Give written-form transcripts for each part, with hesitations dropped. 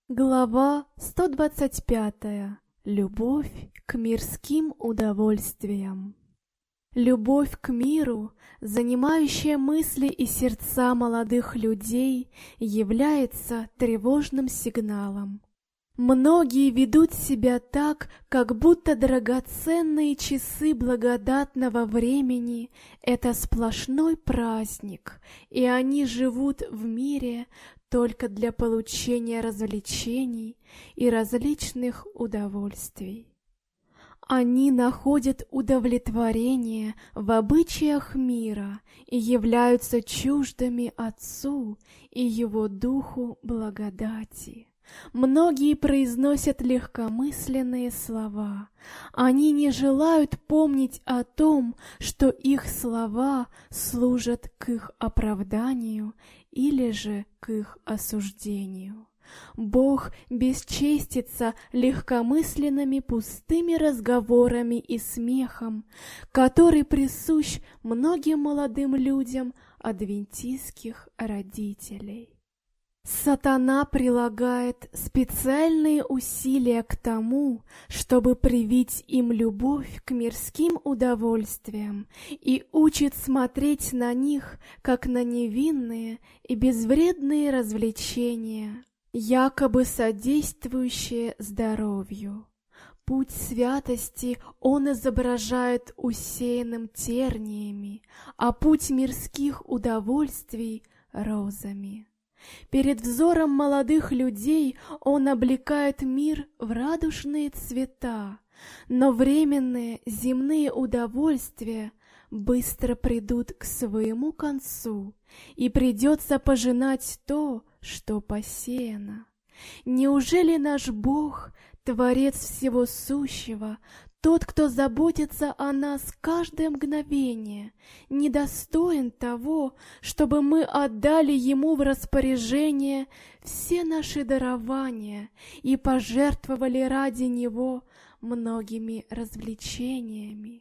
Глава 125. Любовь к мирским удовольствиям. Любовь к миру, занимающая мысли и сердца молодых людей, является тревожным сигналом. Многие ведут себя так, как будто драгоценные часы благодатного времени — это сплошной праздник, и они живут в мире только для получения развлечений и различных удовольствий. Они находят удовлетворение в обычаях мира и являются чуждыми Отцу и Его Духу благодати. Многие произносят легкомысленные слова. Они не желают помнить о том, что их слова служат к их оправданию или же к их осуждению. Бог бесчестится легкомысленными пустыми разговорами и смехом, который присущ многим молодым людям адвентистских родителей. Сатана прилагает специальные усилия к тому, чтобы привить им любовь к мирским удовольствиям, и учит смотреть на них, как на невинные и безвредные развлечения, якобы содействующие здоровью. Путь святости он изображает усеянным терниями, а путь мирских удовольствий — розами. Перед взором молодых людей он облекает мир в радужные цвета, но временные земные удовольствия быстро придут к своему концу, и придется пожинать то, что посеяно. Неужели наш Бог, Творец всего сущего, тот, кто заботится о нас каждое мгновение, недостоин того, чтобы мы отдали Ему в распоряжение все наши дарования и пожертвовали ради Него многими развлечениями?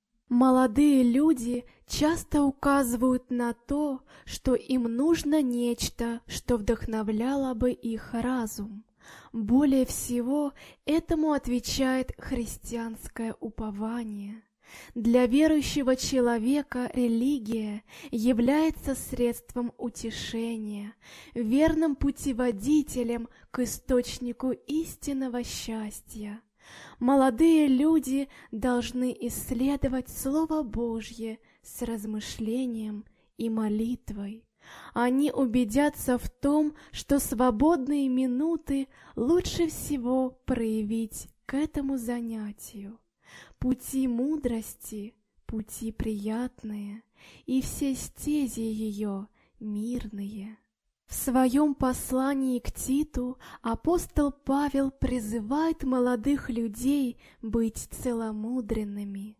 Молодые люди часто указывают на то, что им нужно нечто, что вдохновляло бы их разум. Более всего этому отвечает христианское упование. Для верующего человека религия является средством утешения, верным путеводителем к источнику истинного счастья. Молодые люди должны исследовать Слово Божье с размышлением и молитвой. Они убедятся в том, что свободные минуты лучше всего проявить к этому занятию. Пути мудрости — пути приятные, и все стези ее мирные. В своем послании к Титу апостол Павел призывает молодых людей быть целомудренными.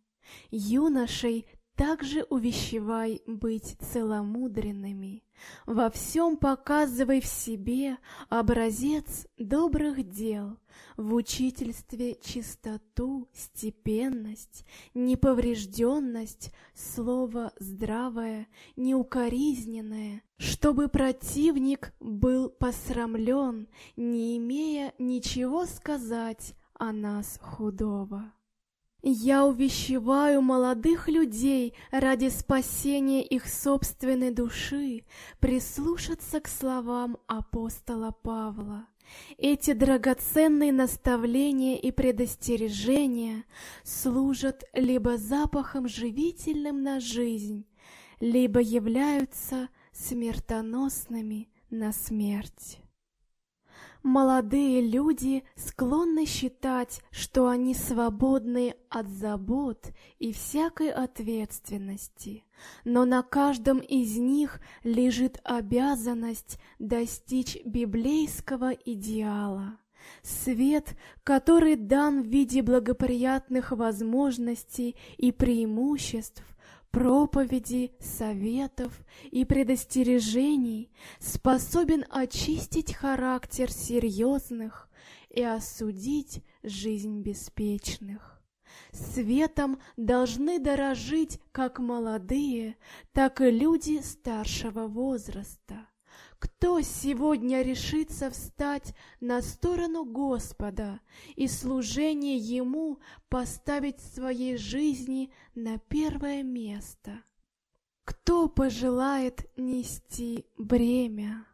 Юношей также увещевай быть целомудренными. Во всем показывай в себе образец добрых дел, в учительстве чистоту, степенность, неповрежденность, слово здравое, неукоризненное, чтобы противник был посрамлен, не имея ничего сказать о нас худого. Я увещеваю молодых людей ради спасения их собственной души прислушаться к словам апостола Павла. Эти драгоценные наставления и предостережения служат либо запахом живительным на жизнь, либо являются смертоносными на смерть. Молодые люди склонны считать, что они свободны от забот и всякой ответственности, но на каждом из них лежит обязанность достичь библейского идеала. Свет, который дан в виде благоприятных возможностей и преимуществ, проповеди, советов и предостережений, способен очистить характер серьезных и осудить жизнь беспечных. Светом должны дорожить как молодые, так и люди старшего возраста. Кто сегодня решится встать на сторону Господа и служение Ему поставить в своей жизни на первое место? Кто пожелает нести бремя?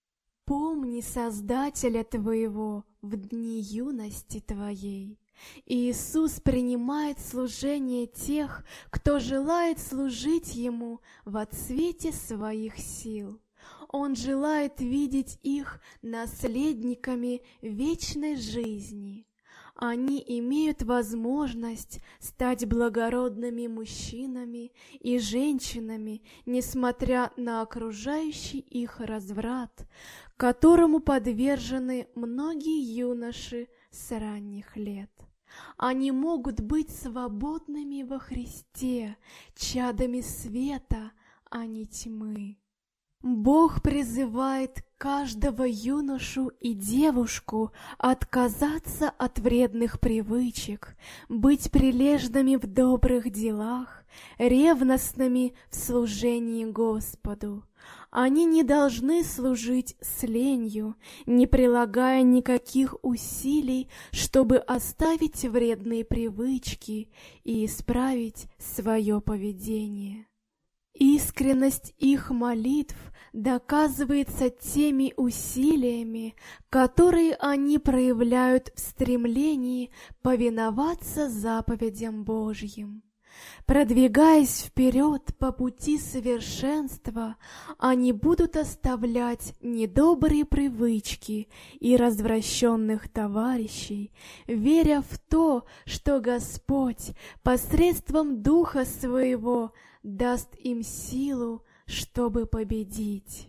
Помни Создателя твоего в дни юности твоей. Иисус принимает служение тех, кто желает служить Ему во цвете своих сил. Он желает видеть их наследниками вечной жизни. Они имеют возможность стать благородными мужчинами и женщинами, несмотря на окружающий их разврат, которому подвержены многие юноши с ранних лет. Они могут быть свободными во Христе, чадами света, а не тьмы. Бог призывает каждого юношу и девушку отказаться от вредных привычек, быть прилежными в добрых делах, ревностными в служении Господу. Они не должны служить с ленью, не прилагая никаких усилий, чтобы оставить вредные привычки и исправить свое поведение. Искренность их молитв доказывается теми усилиями, которые они проявляют в стремлении повиноваться заповедям Божьим. Продвигаясь вперед по пути совершенства, они будут оставлять недобрые привычки и развращенных товарищей, веря в то, что Господь посредством Духа Своего даст им силу, чтобы победить.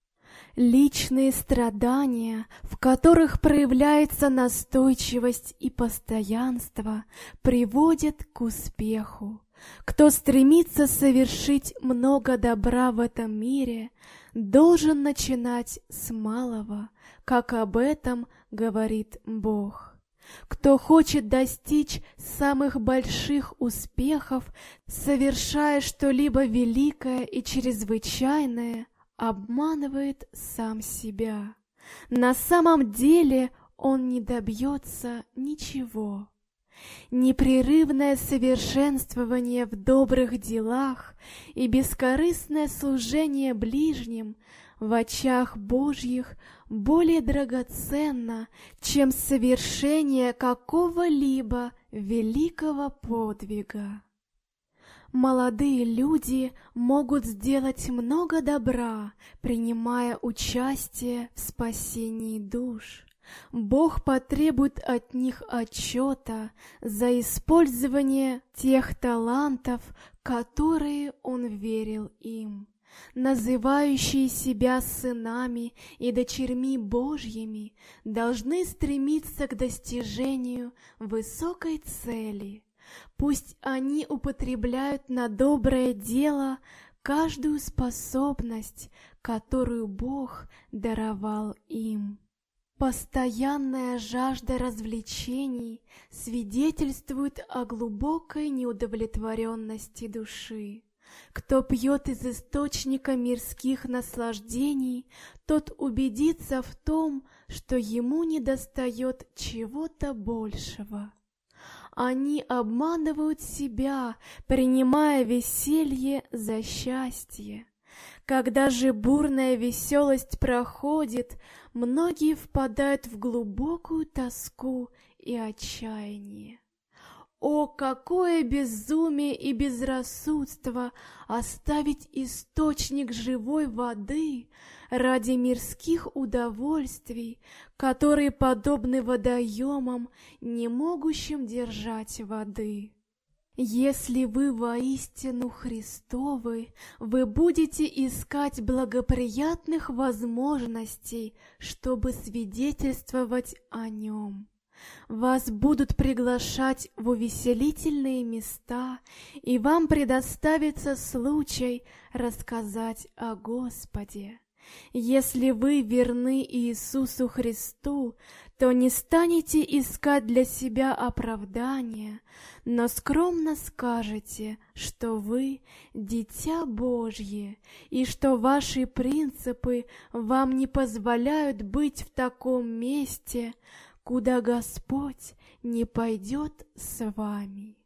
Личные страдания, в которых проявляется настойчивость и постоянство, приводят к успеху. Кто стремится совершить много добра в этом мире, должен начинать с малого, как об этом говорит Бог. Кто хочет достичь самых больших успехов, совершая что-либо великое и чрезвычайное, обманывает сам себя. На самом деле он не добьется ничего. Непрерывное совершенствование в добрых делах и бескорыстное служение ближним в очах Божьих более драгоценно, чем совершение какого-либо великого подвига. Молодые люди могут сделать много добра, принимая участие в спасении душ. Бог потребует от них отчета за использование тех талантов, которые Он верил им. Называющие себя сынами и дочерьми Божьими, должны стремиться к достижению высокой цели. Пусть они употребляют на доброе дело каждую способность, которую Бог даровал им. Постоянная жажда развлечений свидетельствует о глубокой неудовлетворенности души. Кто пьет из источника мирских наслаждений, тот убедится в том, что ему недостает чего-то большего. Они обманывают себя, принимая веселье за счастье. Когда же бурная веселость проходит, многие впадают в глубокую тоску и отчаяние. О, какое безумие и безрассудство оставить источник живой воды ради мирских удовольствий, которые подобны водоемам, не могущим держать воды. Если вы воистину Христовы, вы будете искать благоприятных возможностей, чтобы свидетельствовать о Нем. Вас будут приглашать в увеселительные места, и вам предоставится случай рассказать о Господе. Если вы верны Иисусу Христу, то не станете искать для себя оправдания, но скромно скажете, что вы дитя Божье, и что ваши принципы вам не позволяют быть в таком месте, куда Господь не пойдет с вами.